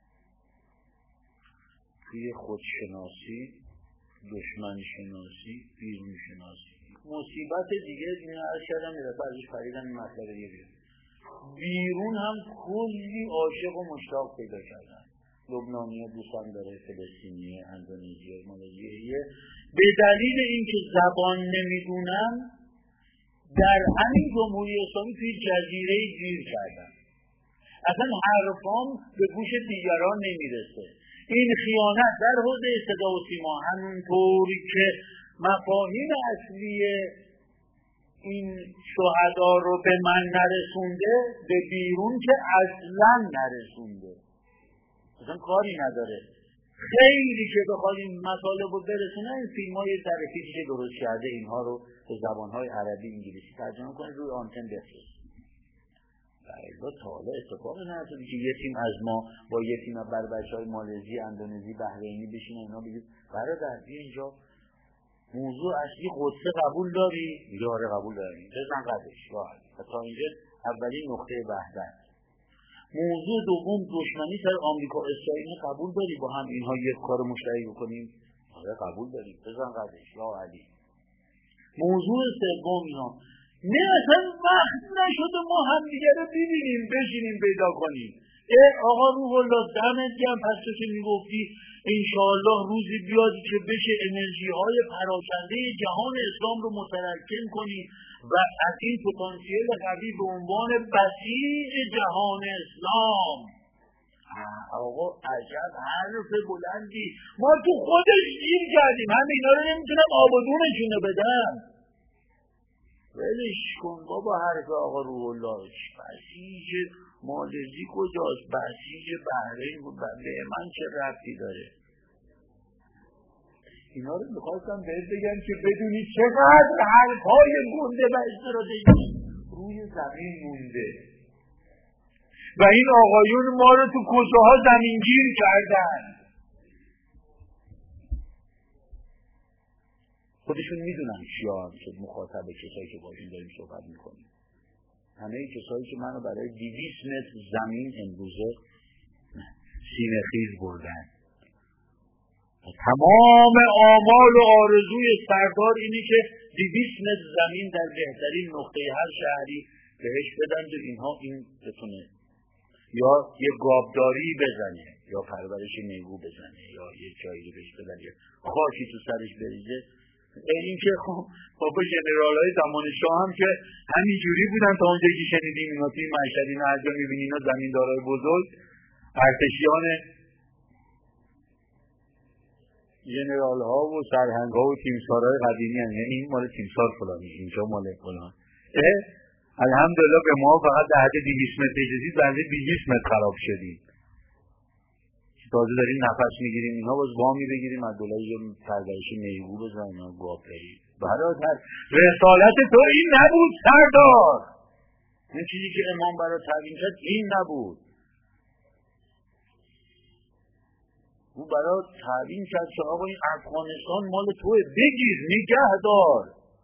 توی خودشناسی، دشمن شناسی، بیرون شناسی. مصیبت دیگه این عرض کردم یه دفعه ازش پریدم این مطلب دیگه. بیرون هم کلی عاشق و مشتاق پیدا کردن. لبنانیه دوستان داره، فلسطینیه، اندونزیه، مالزیه. به دلیل اینکه زبان نمیدونن در همین جمهوری اسلامی توی جزیره گیر کردن. اصلا حرفام به گوش دیگران نمیرسه. این خیانت در حوزه صدا و سیما، همونطوری که مفاهیم اصلی این شهدا رو به من نرسونده، به بیرون که اصلا نرسونده، اصلا کاری نداره. خیلی که بخواد این مطالب رو برسونه، این فیلم های ترفیعی که درست کرده اینها رو به زبانهای عربی انگلیسی ترجمه کنه، روی آنتن بفرست. بله تا حالا اتفاقی نیفتاده که یه تیم از ما با یه تیم بر بچهای مالزی، اندونزی، بحرینی بشینه اینا بگید برادر بیا اینجا موضوع اصلی قدسه قبول داری؟ میگه آره قبول داریم، بزن قدش راحت. تا اینجا اولین نقطه بحث. موضوع دوم دشمنی سر آمریکا اسرائیل قبول داری با هم اینها یک کار مشترک بکنیم؟ آره قبول داریم، بزن قدش یا علی. موضوع سوم اینا نه اصلا وقت نشده ما هم دیگه رو ببینیم، بشینیم پیدا کنیم. آقا روح الله دمت گرم. پس تو که میگفتی انشاءالله روزی بیاد که بشه انرژی های پراکنده جهان اسلام رو متراکم کنی و از این پتانسیل قوی به عنوان بسیج جهان اسلام. آقا عجب حرف بلندی. ما تو خودش گیر کردیم، همه اینا رو نمیتونم آبادونشون رو بدم. ولش کن بابا حرف آقا روح الله. بسیج مالزی کجاست؟ بسیج بحرین بود. به من چه ربطی داره؟ اینا رو میخواستم بهت بگم که بدونی چقدر حرفهای گنده و استراتژی روی زمین مونده و این آقایون ما رو تو کوچه ها زمینگیر کردن. خودشون میدونن چیا هم شد مخاطب کسایی که باشون داریم صحبت میکنیم. همه کسایی که منو برای 200 متر زمین امروزه سینه خیز بردن. تمام آمال و آرزوی سردار اینی که 200 متر زمین در بهترین نقطه هر شهری بهش بدن و اینها این بتونه یا یه گابداری بزنه یا پرورش میگو بزنه یا یه جایی بهش بدن یا خاکی تو سرش بریزه. این که خب بابا ژنرال‌های زمان شاه هم که همینجوری بودن تا اونجایی که شنیدیم. اینا توی مشهد اینا هر جا می‌بینی اینا زمیندارای بزرگ ارتشیان ژنرال‌ها و سرهنگ‌ها و تیمسارهای قدیمی هستن. یعنی این مال تیمسار فلانی، اینجا مال فلان. الحمدلله به ما فقط در حد 200 متر اجازی بنده 200 متر خراب شدیم. تازه داریم نفس میگیریم. اینا باز وامی بگیریم از دولت یه پرورش میگو بزنیم و گاپری. برادر رسالت تو این نبود سردار. این چیزی که امام برای تعیین کرد این نبود. او برای تعیین کرد که آقا این افغانستان مال توه، بگیر نگه دار.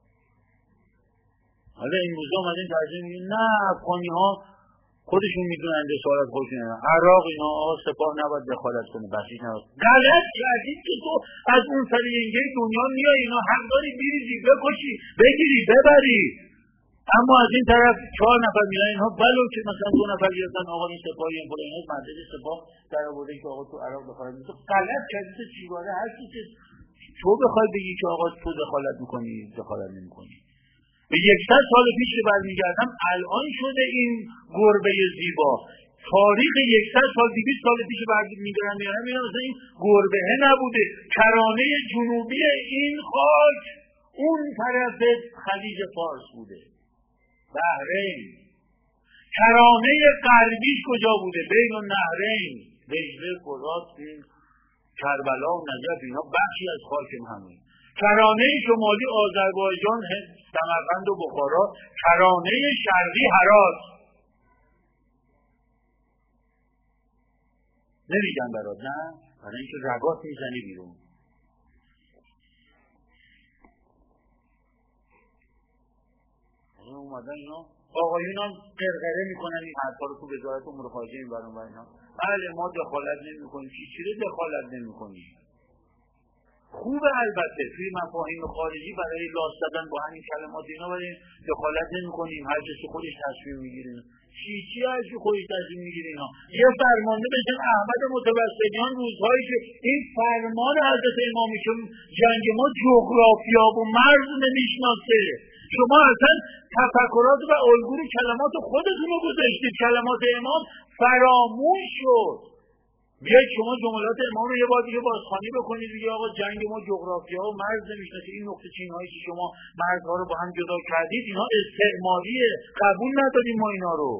حالا این روزا اومدن ترجمه میگن نه افغانی ها خودشون میدونن رسالت خودشون ندارن. عراق اینا سپاه نباید دخالت کنه، بسیج نباید. غلط کردید که تو از اون سر ینگه دنیا میای اینا حق داری بریزی بکشی بگیری ببری. اما از این طرف 4 نفر میرن اینها بلو که مثلا 2 نفر گرفتن آقا این سپاهی این فلان اینا مدد سپاه در آورده که آقا تو عراق دخالت میکنه. غلط کردید. چیگاره هر کی که تو بخوای بگی که آقا تو دخالت میکنی دخالت نمیکنی. به 100 سال پیش که برمیگردم الان شده این گربه زیبا. تاریخ 100 سال 200 سال پیش برمیگردم میگم مثلا این گربه نبوده. کرانه جنوبی این خاک اون طرف خلیج فارس بوده، بحرین. کرانه غربیش کجا بوده؟ بین النهرین، دجله، فرات، کربلا و نجف اینا بخشی از خاک همین. کرانه شمالی آذربایجان، سمرقند و بخارا، کرانه شرقی هرات. نمیگم برات نه؟ برای اینکه رگات میزنی بیرون. اومدن اینا آقایون هم قرقره میکنن این حرفا رو تو وزارت امور خارجه این برون بر اینا. بله ما دخالت نمیکنیم. چی رو دخالت نمیکنیم؟ خوبه البته توی مفاهیم خارجی برای لاس زدن با همین کلمات اینا برای دخالت نمی‌کنیم. هر کسی خودش تصمیم میگیره. چی هر کی خودش تصمیم میگیره. اینا یه فرمانده بشن احمد متوسلیان روزهایی که این فرمان حضرت امامی که جنگ ما جغرافیا و مرز نمیشناسه. شما اصلا تفکرات و الگوی کلمات خودتون رو گذاشتید. کلمات امام فراموش شد. بیایید شما جملات امام رو یه بار دیگه بازخوانی بکنید دیگه. آقا جنگ ما جغرافیا و مرز نمیشناسه. این نقطه چین‌هایی که شما مرزها رو با هم جدا کردید اینا استعماریه. قبول نداریم ما اینا رو.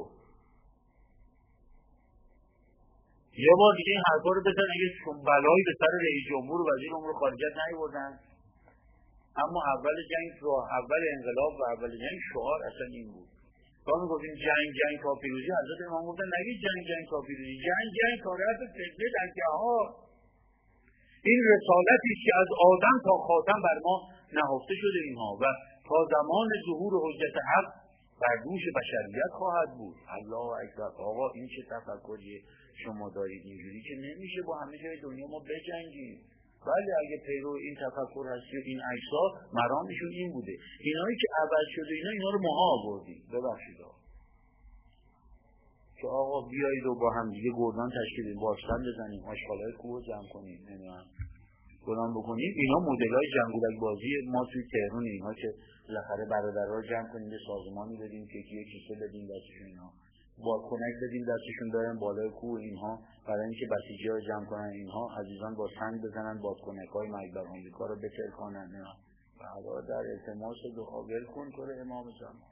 یه بار دیگه این حرفا رو بزن. اگه بلایی به سر رئیس جمهور و وزیر امور خارجه نیاوردن. اما اول جنگ رو اول انقلاب و اول جنگ شعار اصلا این بود. تا میگفتیم جنگ تا پیروزی. حضرت امام گفتن نگید جنگ تا پیروزی. جنگ تا رفع فتنه در جهان. این رسالتی که از آدم تا خاتم بر ما نهفته شده اینها و تا زمان ظهور حجت حق بر دوش بشریت خواهد بود. الله اکبر. آقا این چه تفکریه شما دارید؟ اینجوری که نمیشه با همه جای دنیا ما بجنگیم. بله اگه پیرو این تفکر هستی و این عکس‌ها مرامشون این بوده. اینایی که عوض شده اینا رو ما آوردیم. ببخشید که آقا بیایید و با هم دیگه گردان تشکیل بدیم، باشتن بزنیم، آشغالای کوه جمع کنیم، نمیدونم گلان بکنیم. اینا مدل‌های جنگولک بازی ما توی تهران، اینا که بالاخره برادرها رو جمع کنیم به سازمانی بدیم که یکی کیسه بدیم دستشون، اینا بادکنک بدیم دستشون دارن بالای کوه، اینها برای اینکه بسیجی‌ها رو جمع کنن، اینها عزیزان با سنگ بزنن بادکنک‌های مرگ بر آمریکا رو بتر کنن. برادر التماس دعا ول کن تو رو امام زمان.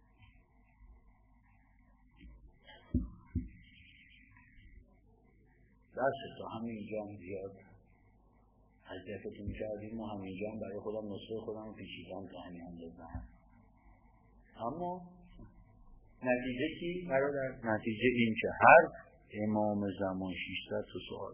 دست تا همینجا زیاد حضرتتون کردیم و همینجا برای خودم نسخه خودم پیچیدم تا همین بزنم. اما نتیجه کی برادر؟ نتیجه این که هر امام زمان 600 تا سوال.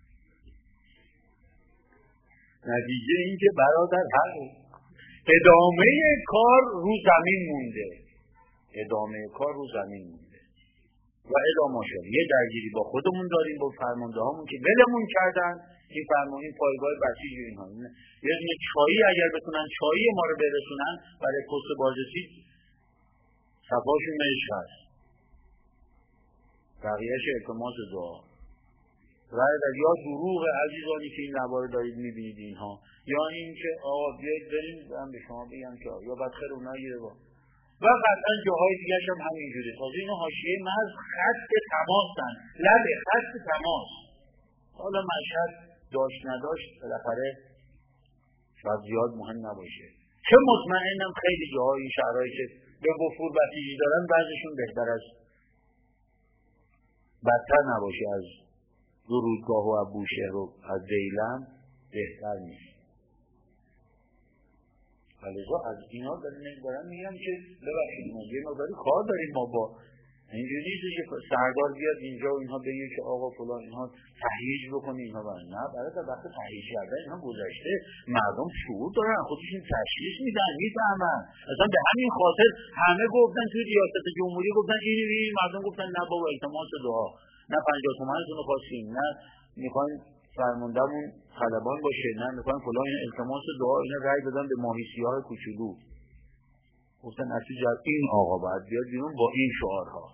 نتیجه این که برادر هر ادامه کار رو زمین مونده، ادامه کار رو زمین مونده و ادامه شد. یه درگیری با خودمون داریم، با فرمانده هامون که ولمون کردن. این فرمانی پایگاه بسیج اینها، یه دونه چایی اگر بتونن چایی ما رو برسونن برای پست بازرسی صفاشون مشک هست، بقیهش التماس دعا. یا دروغ عزیزانی که این لبا رو دارید میبینید اینها، یا این که آقا بیایید بریم من به شما بگم که یا بدخیر اونا گیره با و قطعا جاهای دیگه هم همینجوره. تازه اینا حاشیه مرز خط تماسن، لب خط تماس. حالا مشهد داشت نداشت بالاخره شاید زیاد مهم نباشه، چه مطمئنم خیلی جاهای این شهرهایی که به وفور بسیجی دارن بعضشون بهتر از بدتر نباشه از درودگاه و ابوشهر و از دیلم بهتر نیست. لذا از اینا دارم میگم که ببخشید ما یه مقداری کار داریم. ما با اینجوری نیست که سردار بیاد اینجا و اینها بگه که آقا فلان اینها تهییج بکنه اینها برای نه برای تا وقت تهییج کردن اینها گذشته. مردم شعور دارن، خودشون تشخیص میدن، میفهمن. اصلا به همین خاطر همه گفتن توی ریاست جمهوری گفتن این مردم گفتن نه بابا التماس دعا، نه 50 تومنتون رو خواستیم، نه میخوایم فرماندهمون خلبان باشه، نه میخوایم فلان، این التماس دعا. اینا رأی دادن به ماهیسیاه کوچولو، گفتن نتیجه این آقا باید بیاد بیرون با این شعارها.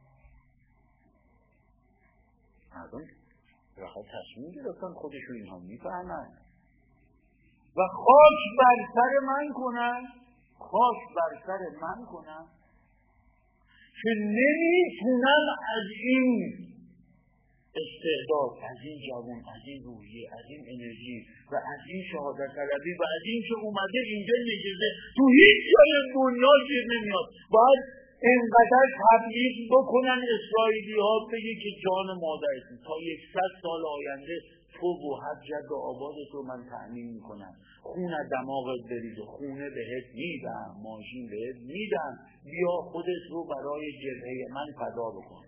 مردم راحت تصمیم گرفتن، خودشون اینها میفهمن و خاک بر سر من کنن، خاک بر سر من کنن که نمیتونم از این استعداد، از این جوان، از این روحیه، از این انرژی و از این شهادت طلبی و از این که اومده اینجا نشسته تو هیچ جای دنیا گیر نمیاد. باید اینقدر تبلیغ بکنن اسرائیلی ها بگه که جان مادرتون تا 100 سال آینده تو و هر جد و آبادت رو من تأمین میکنم، خون از دماغت بریزه، خونه بهت میدم، ماشین بهت میدم، بیا خودت رو برای جبهه من فدا بکن.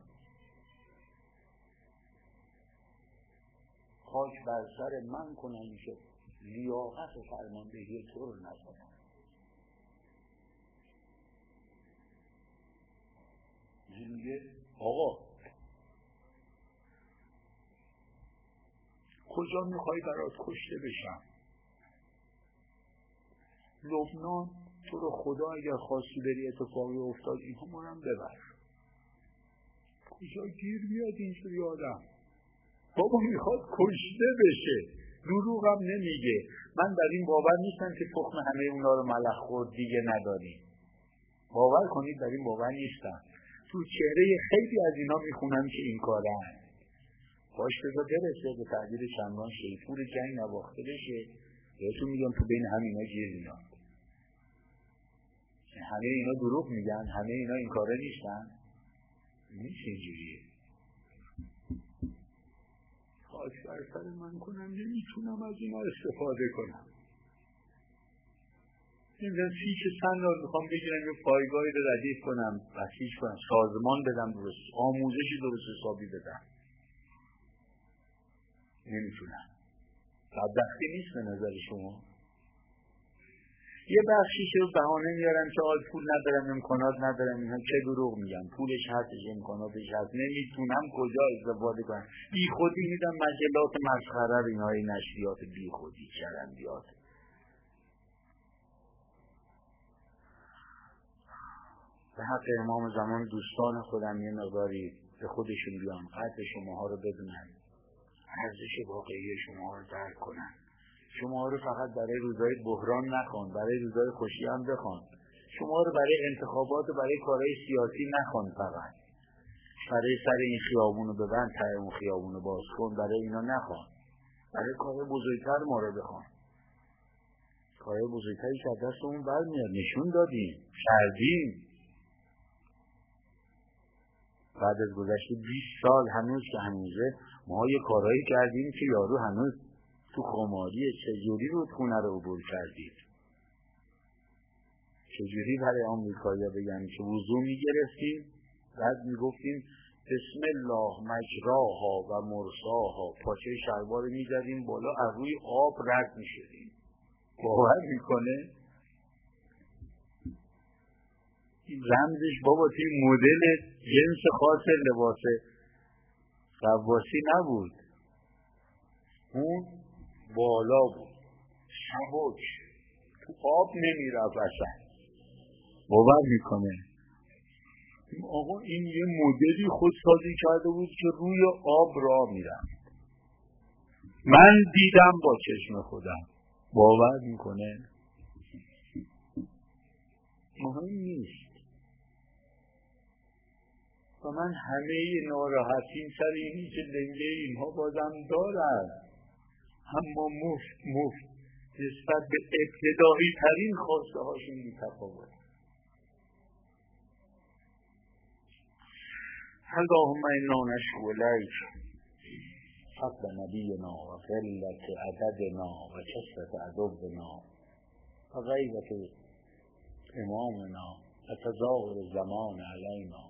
خاک بر سر من کنن که لیاقت فرماندهی تو رو ندارم. میگه آقا کجا میخوای برات کشته بشم؟ لبنان تو رو خدا اگر خواستی بری اتفاقی افتاد اینها مارم ببر. کجا گیر بیاد اینجوری آدم؟ بابا میخواد کشته بشه، دروغ هم نمیگه. من در این باور نیستم که تخم همه اونا رو ملخ خورد دیگه نداری. باور کنید در این باور نیستم. تو چهره خیلی از اینا میخونم که این کاره هست. باش بذار برسه به تعبیر چندان شیپور جنگ نواخته بشه. بهتون میگم تو بین همینا گیر میاد. همه اینا دروغ میگن، همه اینا این کاره نیستن. نیست اینجوریه. خاک بر سر من کنم، نمیتونم از اینا استفاده کنم. نمیدونم 30 سن رو میخوام بگیرم یه پایگاهی رو ردیف کنم، بسیج کنم، سازمان بدم درست، آموزشی درست حسابی بدم. نمیتونم. بدبختی نیست به نظر شما؟ یه بخشی که بهانه میارن که آل پول ندارم، امکانات ندارم، اینا چه دروغ میگن، پولش هستش، امکاناتش هست، نمیتونم کجا استفاده کنم. بی خودی میدم مجلات مسخره رو، اینا های نشریات بی خودی چرندیات. به حق امام زمان دوستان خودم یه مقداری به خودشون بیان، قدر شماها رو بدونن، ارزش واقعی شماها رو درک کنن. شما رو فقط برای روزهای بحران نخوان، برای روزهای خوشی هم بخوان. شما رو برای انتخابات و برای کارهای سیاسی نخوان، فقط برای سر این خیابونو ببند ته اون خیابونو باز کن، برای اینا نخوان. برای کارهای بزرگتر ما رو بخوان. کارهای بزرگتری که از دستمون برمیاد، نشون دادیم، کردیم. بعد از گذشت 20 سال هنوز که هنوزه ما یه کارهایی کردیم که یارو هنوز تو خماریه. چجوری رودخونه رو عبور کردید؟ چجوری برای آمریکایی‌ها بگن که وضو میگرفتیم بعد میگفتیم بسم الله مجراها و مرساها، پاچه شلوار میزدیم بالا، از روی آب رد میشدیم. باور میکنه؟ رمزش بابا توی مدل جنس خاص لباس غواصی نبود، اون بالا بود، سبک، تو آب نمیرفت اصلا. باور میکنه؟ آقا این یه مدلی خودسازی کرده بود که روی آب راه میرفت. من دیدم با چشم خودم. باور میکنه؟ مهم نیست. و من همه ناراحتیم سر اینی که دنگه اینها بازم دارن، اما مفت نسبت به ابتدایی ترین خواسته هاشون بی‌تفاوت. اللهم انا نشکو الیک فضل نبینا و قلت عددنا و کثرت عدونا و غیبت امامنا و تظاهر الزمان علینا.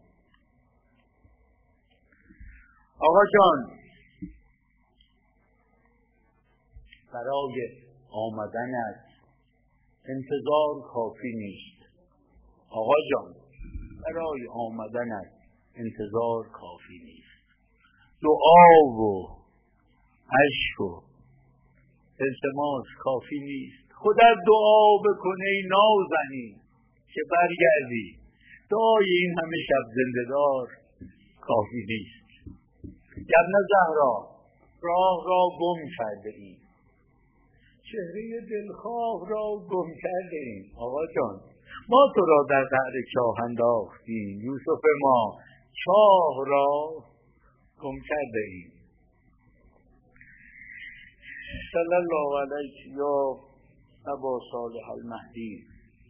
آقا جان، برای آمدنت انتظار کافی نیست. آقا جان، برای آمدنت انتظار کافی نیست. دعا و عشق و التماس کافی نیست. خودت دعا بکنه ای نازنین که برگردی. دعای این همه شب زنده‌دار کافی نیست. ابن زهرا، راه را گم کرده ای، چهره دلخواه را گم کرده ای. آقا جان، ما تو را در قعر چاه انداختیم، یوسف ما چاه را گم کرده ای. صلی الله علیک یا ابا صالح المهدی.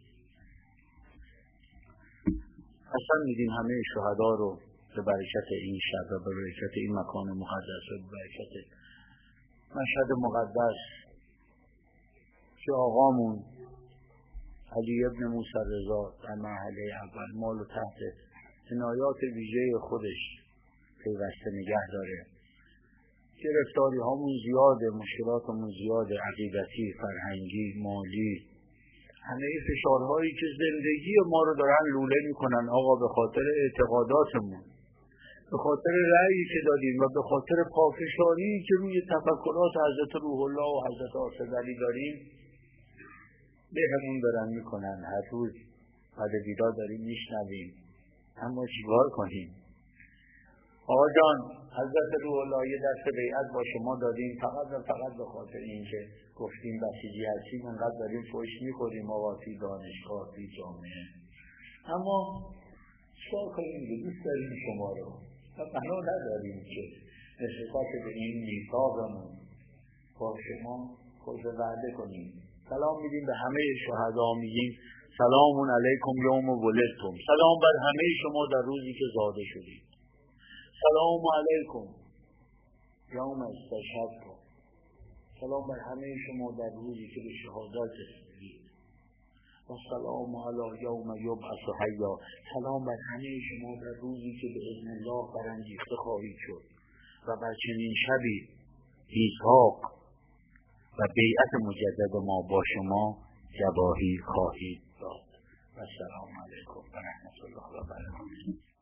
حسن میدین همه شهدا رو به برکت این شب و به برکت این مکان مقدس و به برکت مشهد مقدس که آقامون علی ابن موسی رضا در مرحله اول مال و تحت عنایات ویژه خودش پیوسته نگه داره. گرفتاری هامون زیاده، مشکلاتمون زیاده، عقیدتی، فرهنگی، مالی، همه فشارهایی که زندگی ما رو دارن لوله میکنن. آقا به خاطر اعتقاداتمون، به خاطر رأیی که دادیم و به خاطر پافشاری که روی تفکرات حضرت روح الله و حضرت آصف علی داریم، به همون دارن میکنن. هر روز بعد دیدار داریم میشنویم، اما چیکار کنیم؟ آقا جان، حضرت روح الله یه دست بیعت با شما دادیم فقط به خاطر این که گفتیم بسیجی هستیم، انقدر داریم فوش میخوریم آقا فی دانشگاه، فی جامعه. اما چیکار کنیم دیگه؟ دوست داریم شما رو و بنا نداریم که نسبت به این میثاقمون با شما خود وعده کنیم. سلام میدیم به همه شهدا، میگیم سلام علیکم یوم ولدتم، سلام بر همه شما در روزی که زاده شدید، سلام علیکم یوم استشهدتم، سلام بر همه شما در روزی که به شهادت رسیدید، و سلام علی یوم یبعث حیا، سلام بر همه شما در روزی که به اذن الله برانگیخته خواهید شد و بر چنین شبی میثاق و بیعت مجدد ما با شما گواهی خواهید داد. و السلام علیکم و رحمت الله و برکاته.